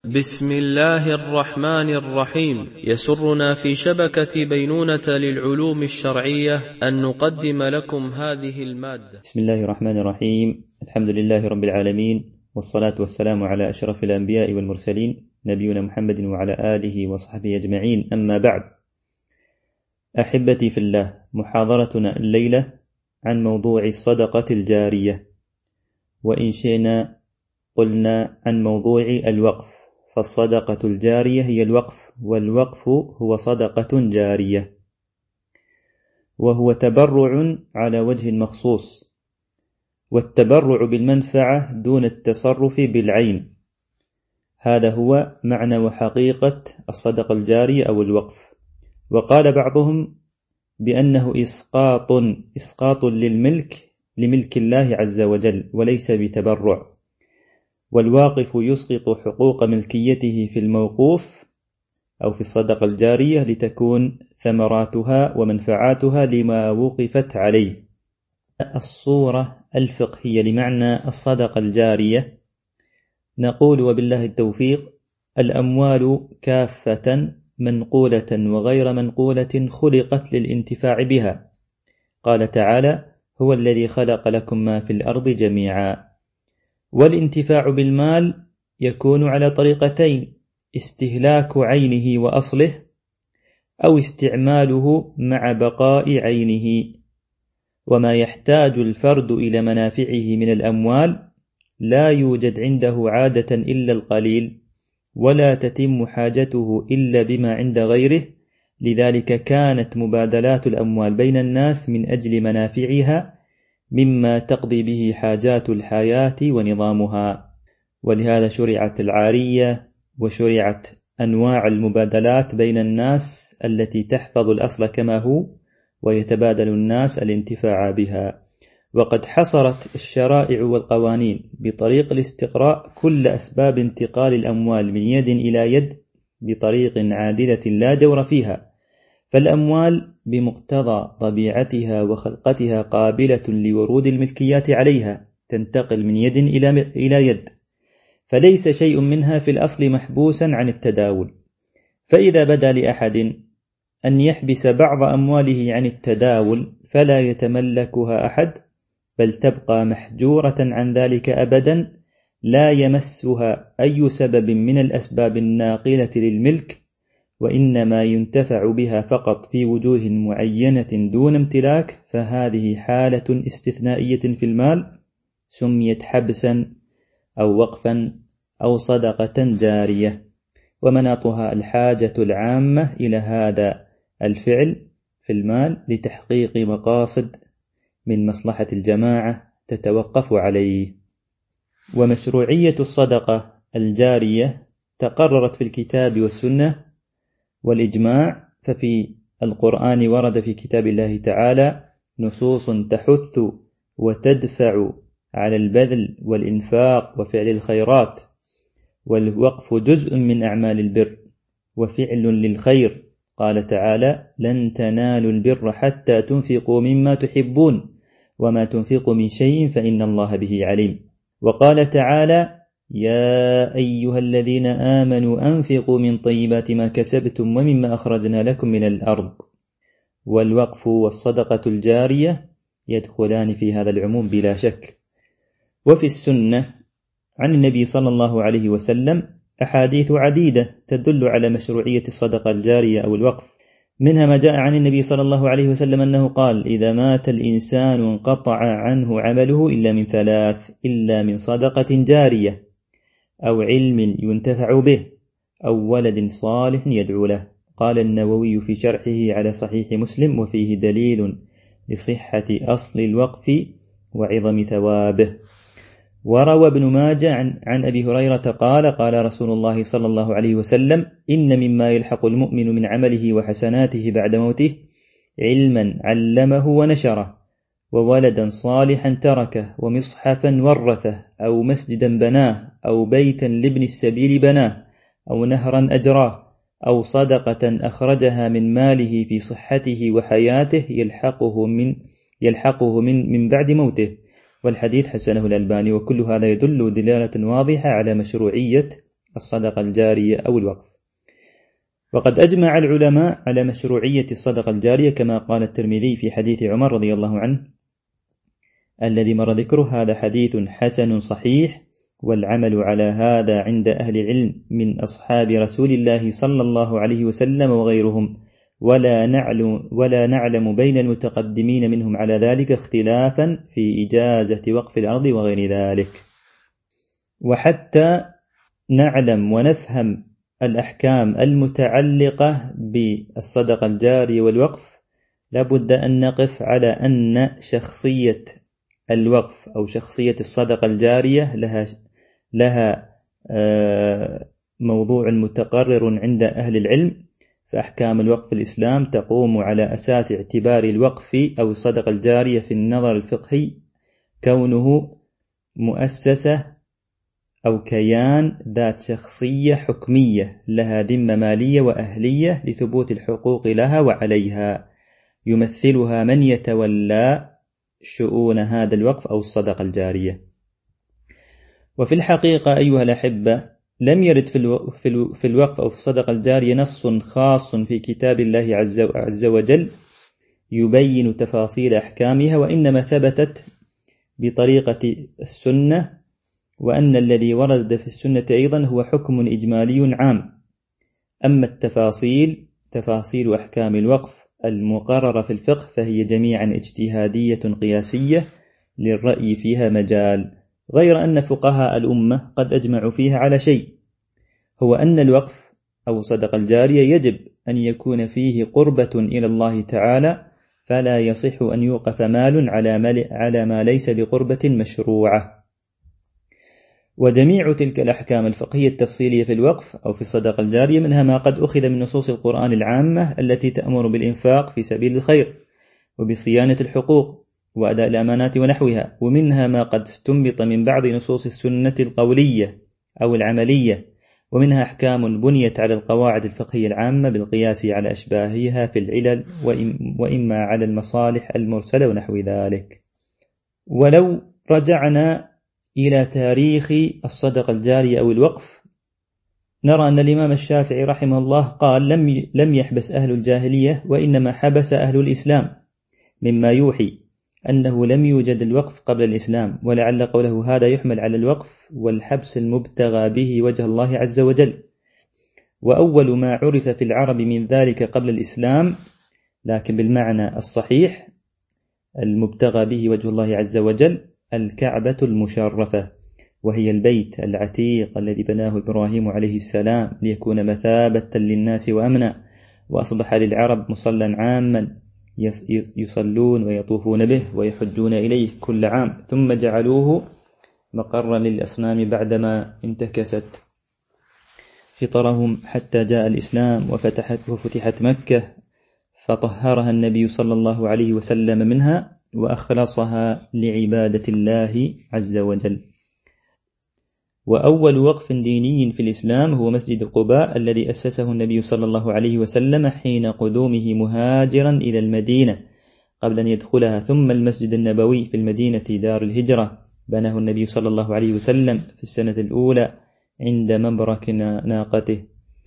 بسم الله الرحمن الرحيم. يسرنا في شبكة بينونة للعلوم الشرعية أن نقدم لكم هذه المادة. بسم الله الرحمن الرحيم. الحمد لله رب العالمين، والصلاة والسلام على أشرف الأنبياء والمرسلين، نبينا محمد وعلى آله وصحبه أجمعين، أما بعد. أحبتي في الله، محاضرتنا الليلة عن موضوع الصدقة الجارية، وإن شئنا قلنا عن موضوع الوقف، فالصدقة الجارية هي الوقف، والوقف هو صدقة جارية، وهو تبرع على وجه مخصوص، والتبرع بالمنفعة دون التصرف بالعين. هذا هو معنى وحقيقة الصدقة الجارية أو الوقف. وقال بعضهم بأنه إسقاط لملك الله عز وجل، وليس بتبرع، والواقف يسقط حقوق ملكيته في الموقوف أو في الصدقة الجارية لتكون ثمراتها ومنفعاتها لما وقفت عليه. الصورة الفقهية لمعنى الصدقة الجارية نقول وبالله التوفيق: الأموال كافة منقولة وغير منقولة خلقت للانتفاع بها. قال تعالى: هو الذي خلق لكم ما في الأرض جميعا. والانتفاع بالمال يكون على طريقتين: استهلاك عينه وأصله، أو استعماله مع بقاء عينه. وما يحتاج الفرد إلى منافعه من الأموال لا يوجد عنده عادة إلا القليل، ولا تتم حاجته إلا بما عند غيره. لذلك كانت مبادلات الأموال بين الناس من أجل منافعها مما تقضي به حاجات الحياة ونظامها. ولهذا شرعت العارية، وشرعت أنواع المبادلات بين الناس التي تحفظ الأصل كما هو، ويتبادل الناس الانتفاع بها. وقد حصرت الشرائع والقوانين بطريق الاستقراء كل أسباب انتقال الأموال من يد إلى يد بطريق عادلة لا جور فيها. فالأموال بمقتضى طبيعتها وخلقتها قابلة لورود الملكيات عليها، تنتقل من يد إلى يد، فليس شيء منها في الأصل محبوسا عن التداول. فإذا بدا لأحد أن يحبس بعض أمواله عن التداول فلا يتملكها أحد، بل تبقى محجورة عن ذلك أبدا، لا يمسها أي سبب من الأسباب الناقلة للملك، وإنما ينتفع بها فقط في وجوه معينة دون امتلاك. فهذه حالة استثنائية في المال، سميت حبسا أو وقفا أو صدقة جارية. ومناطها الحاجة العامة إلى هذا الفعل في المال لتحقيق مقاصد من مصلحة الجماعة تتوقف عليه. ومشروعية الصدقة الجارية تقررت في الكتاب والسنة والإجماع. ففي القرآن ورد في كتاب الله تعالى نصوص تحث وتدفع على البذل والإنفاق وفعل الخيرات، والوقف جزء من أعمال البر وفعل للخير. قال تعالى: لن تنالوا البر حتى تنفقوا مما تحبون وما تنفقوا من شيء فإن الله به عليم. وقال تعالى: يا أيها الذين آمنوا أنفقوا من طيبات ما كسبتم ومما أخرجنا لكم من الأرض. والوقف والصدقة الجارية يدخلان في هذا العموم بلا شك. وفي السنة عن النبي صلى الله عليه وسلم أحاديث عديدة تدل على مشروعية الصدقة الجارية أو الوقف. منها ما جاء عن النبي صلى الله عليه وسلم أنه قال: إذا مات الإنسان انقطع عنه عمله إلا من ثلاث: إلا من صدقة جارية، أو علم ينتفع به، أو ولد صالح يدعو له. قال النووي في شرحه على صحيح مسلم: وفيه دليل لصحة أصل الوقف وعظم ثوابه. وروى ابن ماجه عن أبي هريرة قال: قال رسول الله صلى الله عليه وسلم: إن مما يلحق المؤمن من عمله وحسناته بعد موته علما علمه ونشره، وولدا صالحا تركه، ومصحفا ورثه، أو مسجدا بناه، أو بيتا لابن السبيل بناه، أو نهرا أجراه، أو صدقة أخرجها من ماله في صحته وحياته يلحقه من بعد موته. والحديث حسنه الألباني. وكل هذا يدل دلالة واضحة على مشروعية الصدقة الجارية أو الوقف. وقد أجمع العلماء على مشروعية الصدقة الجارية كما قال الترمذي في حديث عمر رضي الله عنه الذي مر ذكره: هذا حديث حسن صحيح، والعمل على هذا عند أهل العلم من أصحاب رسول الله صلى الله عليه وسلم وغيرهم، ولا نعلم بين المتقدمين منهم على ذلك اختلافا في إجازة وقف الأرض وغير ذلك. وحتى نعلم ونفهم الأحكام المتعلقة بالصدقة الجارية والوقف لابد أن نقف على أن شخصية الوقف أو شخصية الصدقة الجارية لها موضوع متقرر عند أهل العلم. فأحكام الوقف في الإسلام تقوم على أساس اعتبار الوقف أو الصدقة الجارية في النظر الفقهي كونه مؤسسة أو كيان ذات شخصية حكمية لها ذمة مالية وأهلية لثبوت الحقوق لها وعليها، يمثلها من يتولى شؤون هذا الوقف أو الصدقة الجارية. وفي الحقيقة أيها الأحبة لم يرد في الوقف أو في الصدقة الجارية نص خاص في كتاب الله عز وجل يبين تفاصيل أحكامها، وإنما ثبتت بطريقة السنة، وأن الذي ورد في السنة أيضا هو حكم إجمالي عام. أما تفاصيل أحكام الوقف المقررة في الفقه فهي جميعا اجتهادية قياسية للرأي فيها مجال، غير أن فقهاء الأمة قد أجمعوا فيها على شيء، هو أن الوقف أو الصدقة الجارية يجب أن يكون فيه قربة إلى الله تعالى، فلا يصح أن يوقف مال على ما ليس بقربة مشروعة. وجميع تلك الأحكام الفقهية التفصيلية في الوقف أو في الصدقة الجارية منها ما قد أخذ من نصوص القرآن العامة التي تأمر بالإنفاق في سبيل الخير وبصيانة الحقوق وأداء الأمانات ونحوها، ومنها ما قد استنبط من بعض نصوص السنة القولية أو العملية، ومنها أحكام بنيت على القواعد الفقهية العامة بالقياس على أشباهها في العلل وإما على المصالح المرسلة ونحو ذلك. ولو رجعنا إلى تاريخ الصدقة الجارية أو الوقف نرى أن الإمام الشافعي رحمه الله قال: لم يحبس أهل الجاهلية وإنما حبس أهل الإسلام، مما يوحي أنه لم يوجد الوقف قبل الإسلام، ولعل قوله هذا يحمل على الوقف والحبس المبتغى به وجه الله عز وجل. وأول ما عرف في العرب من ذلك قبل الإسلام لكن بالمعنى الصحيح المبتغى به وجه الله عز وجل الكعبة المشرفة، وهي البيت العتيق الذي بناه إبراهيم عليه السلام ليكون مثابة للناس وأمنا، وأصبح للعرب مصلى عاما يصلون ويطوفون به ويحجون إليه كل عام، ثم جعلوه مقرا للأصنام بعدما انتكست فطرهم حتى جاء الإسلام وفتحت مكة فطهرها النبي صلى الله عليه وسلم منها وأخلصها لعبادة الله عز وجل. وأول وقف ديني في الإسلام هو مسجد قباء الذي أسسه النبي صلى الله عليه وسلم حين قدومه مهاجرا إلى المدينة قبل أن يدخلها، ثم المسجد النبوي في المدينة دار الهجرة بناه النبي صلى الله عليه وسلم في السنة الأولى عند مبرك ناقته.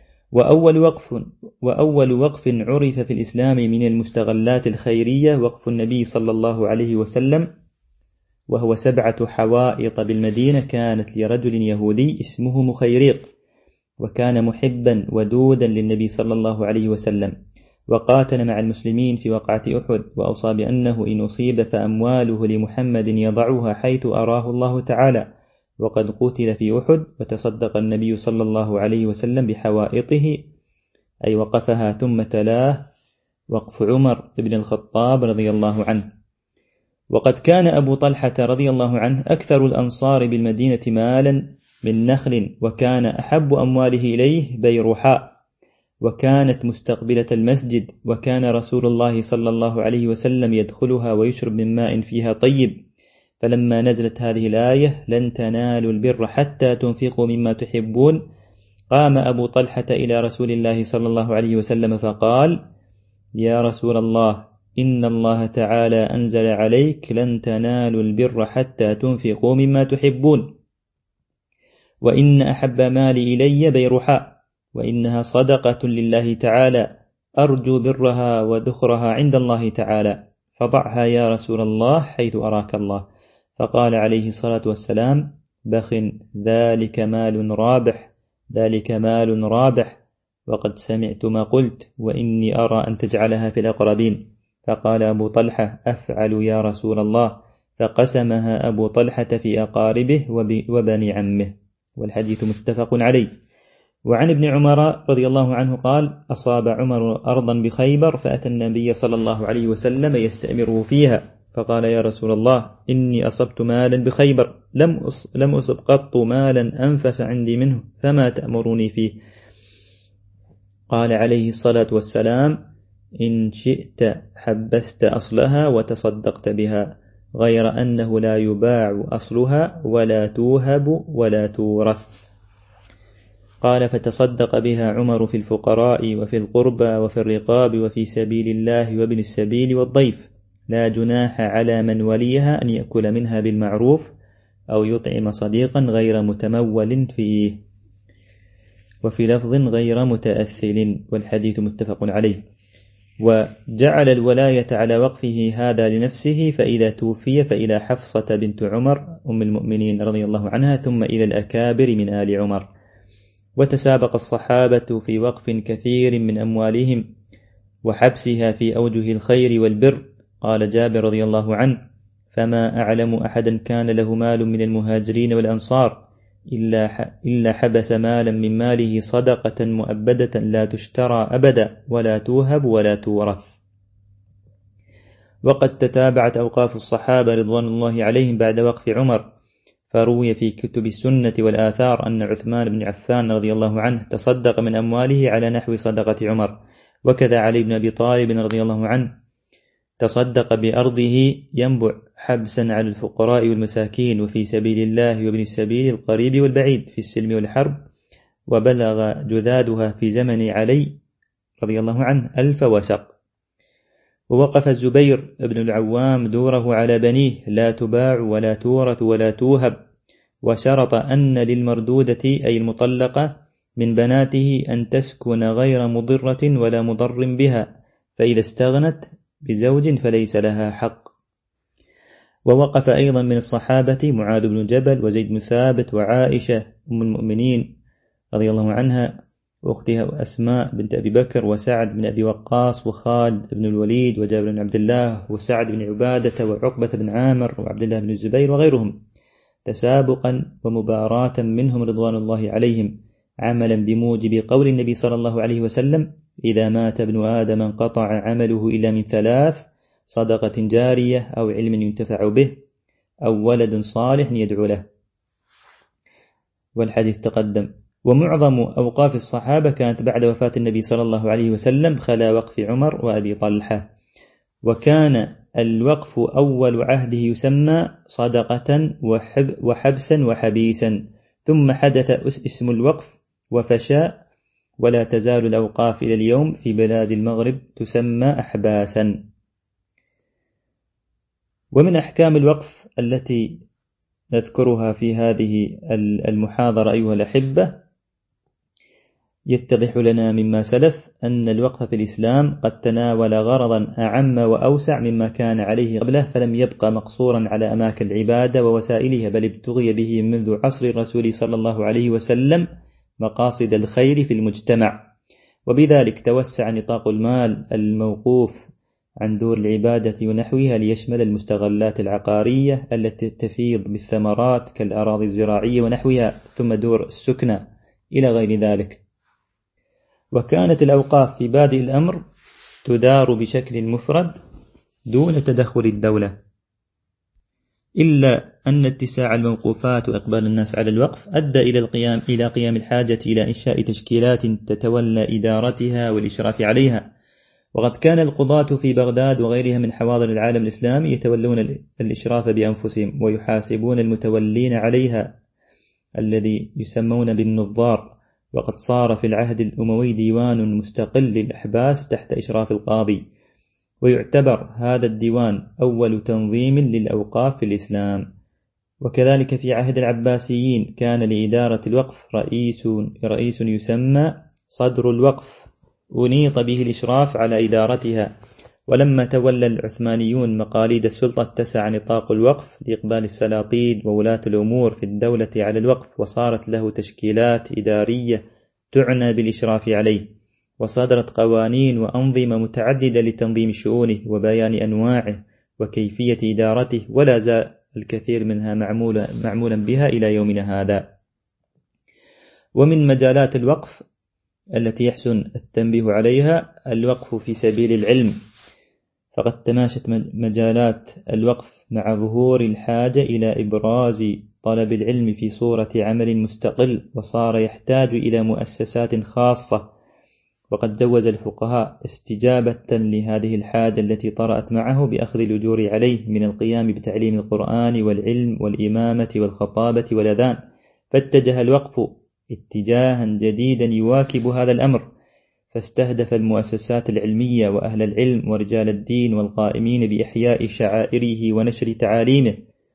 وأول وقف عرف في الإسلام من المستغلات الخيرية وقف النبي صلى الله عليه وسلم، وهو 7 حوائط بالمدينة كانت لرجل يهودي اسمه مخيريق، وكان محبا ودودا للنبي صلى الله عليه وسلم، وقاتل مع المسلمين في وقعة أحد، وأوصى بأنه إن أصيب فأمواله لمحمد يضعها حيث أراه الله تعالى، وقد قتل في أحد. وتصدق النبي صلى الله عليه وسلم بحوائطه أي وقفها، ثم تلاه وقف عمر بن الخطاب رضي الله عنه. وقد كان أبو طلحة رضي الله عنه أكثر الأنصار بالمدينة مالا من نخل، وكان أحب أمواله إليه بيرحاء، وكانت مستقبلة المسجد، وكان رسول الله صلى الله عليه وسلم يدخلها ويشرب من ماء فيها طيب. فلما نزلت هذه الآية لن تنالوا البر حتى تنفقوا مما تحبون، قام أبو طلحة إلى رسول الله صلى الله عليه وسلم فقال: يا رسول الله، إن الله تعالى أنزل عليك لن تنالوا البر حتى تنفقوا مما تحبون. وإن أحب مالي إلي بيرحاء، وإنها صدقة لله تعالى، أرجو برها وذخرها عند الله تعالى، فضعها يا رسول الله حيث أراك الله. فقال عليه الصلاة والسلام: بخ، ذلك مال رابح، ذلك مال رابح، وقد سمعت ما قلت، وإني أرى أن تجعلها في الأقربين. فقال أبو طلحة: أفعل يا رسول الله. فقسمها أبو طلحة في أقاربه وبني عمه. والحديث متفق عليه. وعن ابن عمر رضي الله عنه قال: أصاب عمر أرضا بخيبر، فأتى النبي صلى الله عليه وسلم يستأمره فيها، فقال: يا رسول الله، إني أصبت مالا بخيبر، لم أصب قط مالا أنفس عندي منه، فما تأمرني فيه؟ قال عليه الصلاة والسلام: إن شئت حبست أصلها وتصدقت بها، غير أنه لا يباع أصلها ولا توهب ولا تورث. قال: فتصدق بها عمر في الفقراء وفي القربى وفي الرقاب وفي سبيل الله وابن السبيل والضيف، لا جناح على من وليها أن يأكل منها بالمعروف أو يطعم صديقا غير متمول فيه. وفي لفظ: غير متأثل. والحديث متفق عليه. وجعل الولاية على وقفه هذا لنفسه، فإذا توفي فإلى حفصة بنت عمر أم المؤمنين رضي الله عنها، ثم إلى الأكابر من آل عمر. وتسابق الصحابة في وقف كثير من أموالهم وحبسها في أوجه الخير والبر. قال جابر رضي الله عنه: فما أعلم أحدا كان له مال من المهاجرين والأنصار إلا حبس مالا من ماله صدقة مؤبدة لا تشترى أبدا ولا توهب ولا تورث. وقد تتابعت أوقاف الصحابة رضوان الله عليهم بعد وقف عمر، فروي في كتب السنة والآثار أن عثمان بن عفان رضي الله عنه تصدق من أمواله على نحو صدقة عمر. وكذا علي بن أبي طالب رضي الله عنه تصدق بأرضه ينبع حبسا على الفقراء والمساكين وفي سبيل الله وابن السبيل القريب والبعيد في السلم والحرب، وبلغ جذادها في زمن علي رضي الله عنه 1000 وسق. ووقف الزبير بن العوام دوره على بنيه، لا تباع ولا تورث ولا توهب، وشرط أن للمردودة أي المطلقة من بناته أن تسكن غير مضرة ولا مضر بها، فإذا استغنت بزوج فليس لها حق. ووقف أيضا من الصحابة معاذ بن جبل وزيد بن ثابت وعائشة أم المؤمنين رضي الله عنها وأختها أسماء بنت أبي بكر وسعد بن أبي وقاص وخالد بن الوليد وجابر بن عبد الله وسعد بن عبادة وعقبة بن عامر وعبد الله بن الزبير وغيرهم، تسابقا ومباراة منهم رضوان الله عليهم، عملا بموجب قول النبي صلى الله عليه وسلم: إذا مات ابن آدم انقطع عمله إلا من 3: صدقة جارية أو علم ينتفع به أو ولد صالح يدعو له. والحديث تقدم. ومعظم أوقاف الصحابة كانت بعد وفاة النبي صلى الله عليه وسلم خلا وقف عمر وأبي طلحة. وكان الوقف أول عهده يسمى صدقة وحبسا وحبيسا، ثم حدث اسم الوقف وفشى، ولا تزال الأوقاف إلى اليوم في بلاد المغرب تسمى أحباسا. ومن أحكام الوقف التي نذكرها في هذه المحاضرة أيها الأحبة، يتضح لنا مما سلف أن الوقف في الإسلام قد تناول غرضا أعم وأوسع مما كان عليه قبله، فلم يبقى مقصورا على أماكن العبادة ووسائلها، بل ابتغي به منذ عصر الرسول صلى الله عليه وسلم مقاصد الخير في المجتمع، وبذلك توسع نطاق المال الموقوف عن دور العبادة ونحوها ليشمل المستغلات العقارية التي تفيض بالثمرات كالأراضي الزراعية ونحوها، ثم دور السكنة إلى غير ذلك. وكانت الأوقاف في بادئ الأمر تدار بشكل مفرد دون تدخل الدولة، إلا أن اتساع الموقوفات وإقبال الناس على الوقف أدى إلى قيام الحاجة إلى إنشاء تشكيلات تتولى إدارتها والإشراف عليها. وقد كان القضاة في بغداد وغيرها من حواضر العالم الإسلامي يتولون الإشراف بأنفسهم ويحاسبون المتولين عليها الذي يسمون بالنظار. وقد صار في العهد الأموي ديوان مستقل للأحباس تحت إشراف القاضي، ويعتبر هذا الديوان أول تنظيم للأوقاف في الإسلام. وكذلك في عهد العباسيين كان لإدارة الوقف رئيس يسمى صدر الوقف، أنيط به الإشراف على إدارتها. ولما تولى العثمانيون مقاليد السلطة اتسع نطاق الوقف لإقبال السلاطين وولاة الأمور في الدولة على الوقف، وصارت له تشكيلات إدارية تعنى بالإشراف عليه، وصدرت قوانين وأنظمة متعددة لتنظيم شؤونه وبيان أنواعه وكيفية إدارته، ولا زال الكثير منها معمولا بها إلى يومنا هذا. ومن مجالات الوقف التي يحسن التنبيه عليها الوقف في سبيل العلم، فقد تماشت مجالات الوقف مع ظهور الحاجة إلى إبراز طلب العلم في صورة عمل مستقل، وصار يحتاج إلى مؤسسات خاصة. وقد جوز الفقهاء استجابة لهذه الحاجة التي طرأت معه بأخذ الأجور عليه من القيام بتعليم القرآن والعلم والإمامة والخطابة والأذان، فاتجه الوقف اتجاها جديدا يواكب هذا الأمر، فاستهدف المؤسسات العلمية وأهل العلم ورجال الدين والقائمين بإحياء شعائره ونشر تعاليمه.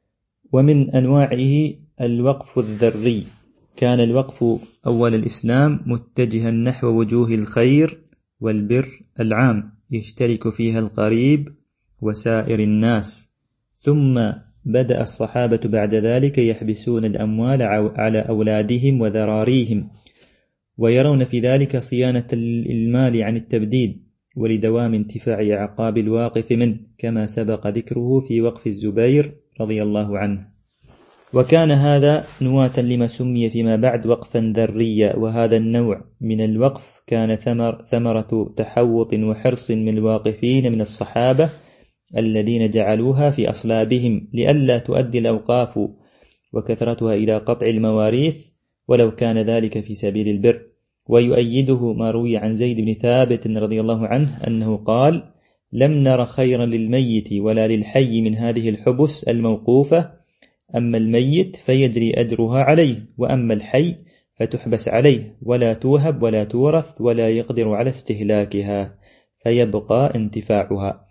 ومن أنواعه الوقف الذري. كان الوقف أول الإسلام متجها نحو وجوه الخير والبر العام، يشترك فيها القريب وسائر الناس. ثم بدأ الصحابة بعد ذلك يحبسون الأموال على أولادهم وذراريهم، ويرون في ذلك صيانة المال عن التبديد ولدوام انتفاع عقاب الواقف منه، كما سبق ذكره في وقف الزبير رضي الله عنه. وكان هذا نواة لما سمي فيما بعد وقفا ذريا. وهذا النوع من الوقف كان ثمرة تحوط وحرص من الواقفين من الصحابة الذين جعلوها في أصلابهم لئلا تؤدي الأوقاف وكثرتها إلى قطع المواريث، ولو كان ذلك في سبيل البر. ويؤيده ما روي عن زيد بن ثابت رضي الله عنه أنه قال: لم نر خيرا للميت ولا للحي من هذه الحبس الموقوفة، أما الميت فيجري أجرها عليه، وأما الحي فتحبس عليه ولا توهب ولا تورث ولا يقدر على استهلاكها فيبقى انتفاعها.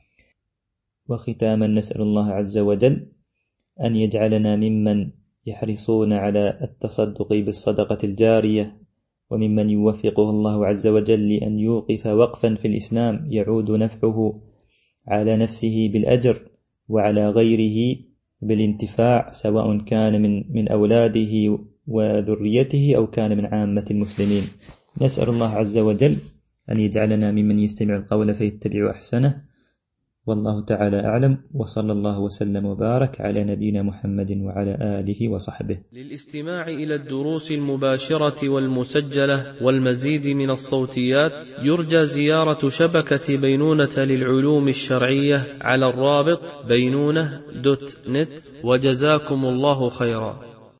وختاما نسأل الله عز وجل أن يجعلنا ممن يحرصون على التصدق بالصدقة الجارية، وممن يوفقه الله عز وجل لأن يوقف وقفا في الإسلام يعود نفعه على نفسه بالأجر وعلى غيره بالانتفاع، سواء كان من أولاده وذريته أو كان من عامة المسلمين. نسأل الله عز وجل أن يجعلنا ممن يستمع القول فيتبع أحسنه، والله تعالى أعلم، وصلى الله وسلم وبارك على نبينا محمد وعلى آله وصحبه. للاستماع إلى الدروس المباشرة والمسجلة والمزيد من الصوتيات يرجى زيارة شبكة بينونة للعلوم الشرعية على الرابط بينونة.net. وجزاكم الله خيرا.